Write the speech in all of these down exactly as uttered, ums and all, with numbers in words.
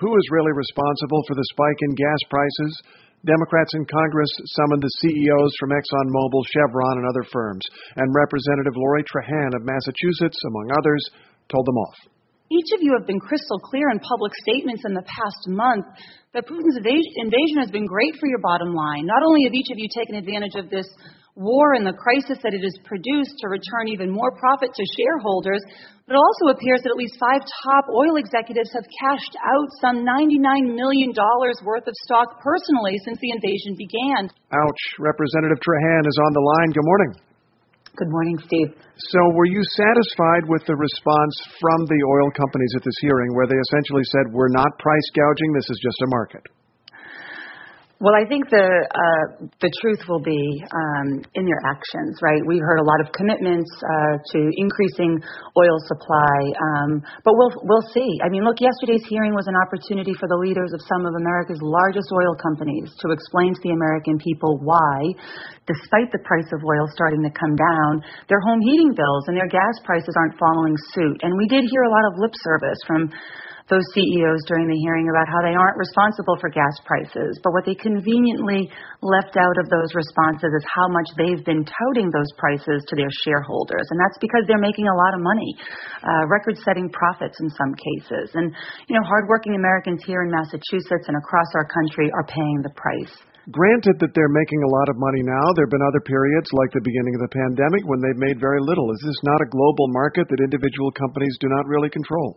Who is really responsible for the spike in gas prices? Democrats in Congress summoned the C E Os from ExxonMobil, Chevron, and other firms, and Representative Lori Trahan of Massachusetts, among others, told them off. Each of you have been crystal clear in public statements in the past month that Putin's invasion has been great for your bottom line. Not only have each of you taken advantage of this war and the crisis that it has produced to return even more profit to shareholders, but it also appears that at least five top oil executives have cashed out some ninety-nine million dollars worth of stock personally since the invasion began. Ouch. Representative Trahan is on the line. Good morning. Good morning, Steve. So were you satisfied with the response from the oil companies at this hearing where they essentially said, we're not price gouging, this is just a market? Well, I think the uh, the truth will be um, in their actions, right? We've heard a lot of commitments uh, to increasing oil supply, um, but we'll we'll see. I mean, look, yesterday's hearing was an opportunity for the leaders of some of America's largest oil companies to explain to the American people why, despite the price of oil starting to come down, their home heating bills and their gas prices aren't following suit. And we did hear a lot of lip service from those C E Os during the hearing about how they aren't responsible for gas prices. But what they conveniently left out of those responses is how much they've been touting those prices to their shareholders. And that's because they're making a lot of money, uh, record-setting profits in some cases. And, you know, hardworking Americans here in Massachusetts and across our country are paying the price. Granted that they're making a lot of money now, there have been other periods like the beginning of the pandemic when they've made very little. Is this not a global market that individual companies do not really control?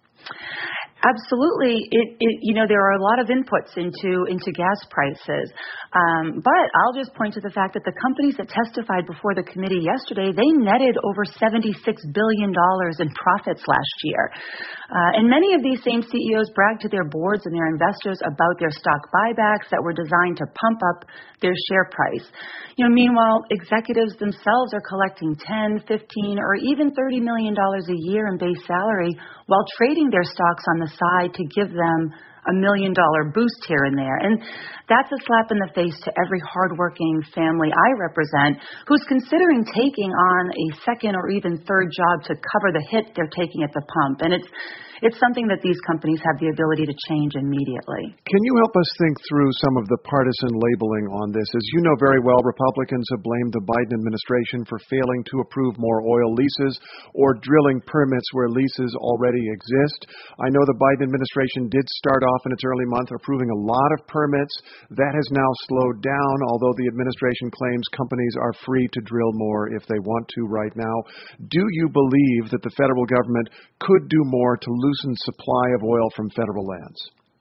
Absolutely. It, it, you know, there are a lot of inputs into into gas prices. Um, but I'll just point to the fact that the companies that testified before the committee yesterday, they netted over seventy-six billion dollars in profits last year. Uh, and many of these same C E Os bragged to their boards and their investors about their stock buybacks that were designed to pump up their share price. You know, meanwhile, executives themselves are collecting ten, fifteen, or even thirty million dollars a year in base salary while trading their stocks on the side to give them a million dollar boost here and there. And that's a slap in the face to every hardworking family I represent who's considering taking on a second or even third job to cover the hit they're taking at the pump. And it's It's something that these companies have the ability to change immediately. Can you help us think through some of the partisan labeling on this? As you know very well, Republicans have blamed the Biden administration for failing to approve more oil leases or drilling permits where leases already exist. I know the Biden administration did start off in its early month approving a lot of permits. That has now slowed down, although the administration claims companies are free to drill more if they want to right now. Do you believe that the federal government could do more to loosen supply of oil from federal lands?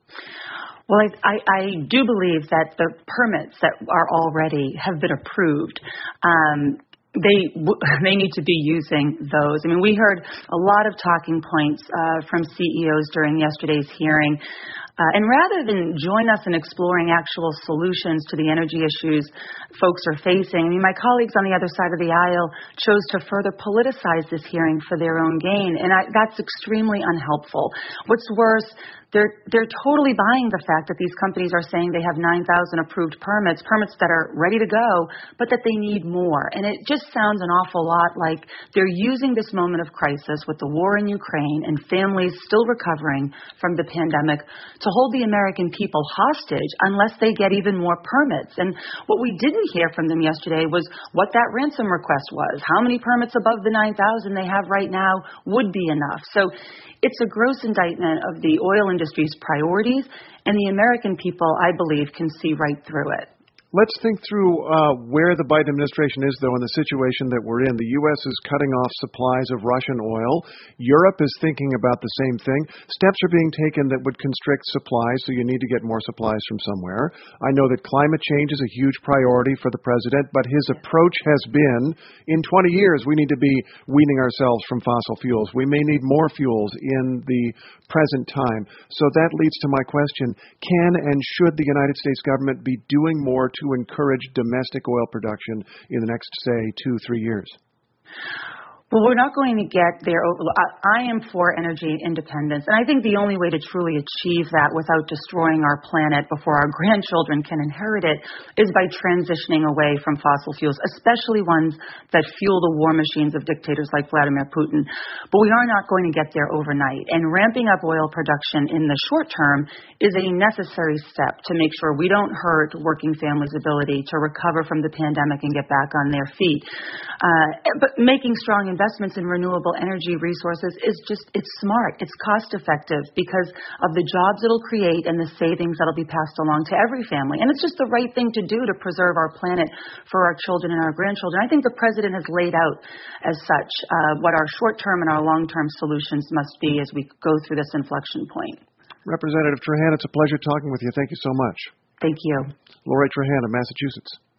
Well, I, I, I do believe that the permits that are already have been approved, um, they they need to be using those. I mean, we heard a lot of talking points uh, from C E Os during yesterday's hearing. Uh, and rather than join us in exploring actual solutions to the energy issues folks are facing, I mean, my colleagues on the other side of the aisle chose to further politicize this hearing for their own gain, and I, that's extremely unhelpful. What's worse, they're they're totally buying the fact that these companies are saying they have nine thousand approved permits, permits that are ready to go, but that they need more. And it just sounds an awful lot like they're using this moment of crisis with the war in Ukraine and families still recovering from the pandemic to hold the American people hostage unless they get even more permits. And what we didn't hear from them yesterday was what that ransom request was. How many permits above the nine thousand they have right now would be enough. So it's a gross indictment of the oil industry's priorities, and the American people, I believe, can see right through it. Let's think through uh, where the Biden administration is, though, in the situation that we're in. The U S is cutting off supplies of Russian oil. Europe is thinking about the same thing. Steps are being taken that would constrict supplies, so you need to get more supplies from somewhere. I know that climate change is a huge priority for the president, but his approach has been, in twenty years, we need to be weaning ourselves from fossil fuels. We may need more fuels in the present time. So that leads to my question, can and should the United States government be doing more to encourage domestic oil production in the next, say, two, three years? Well, we're not going to get there. I am for energy independence, and I think the only way to truly achieve that without destroying our planet before our grandchildren can inherit it is by transitioning away from fossil fuels, especially ones that fuel the war machines of dictators like Vladimir Putin. But we are not going to get there overnight, and ramping up oil production in the short term is a necessary step to make sure we don't hurt working families' ability to recover from the pandemic and get back on their feet. Uh, but making strong investments in renewable energy resources is just, it's smart, it's cost effective because of the jobs it'll create and the savings that'll be passed along to every family. And it's just the right thing to do to preserve our planet for our children and our grandchildren. I think the president has laid out as such uh, what our short-term and our long-term solutions must be as we go through this inflection point. Representative Trahan, it's a pleasure talking with you. Thank you so much. Thank you. Lori Trahan of Massachusetts.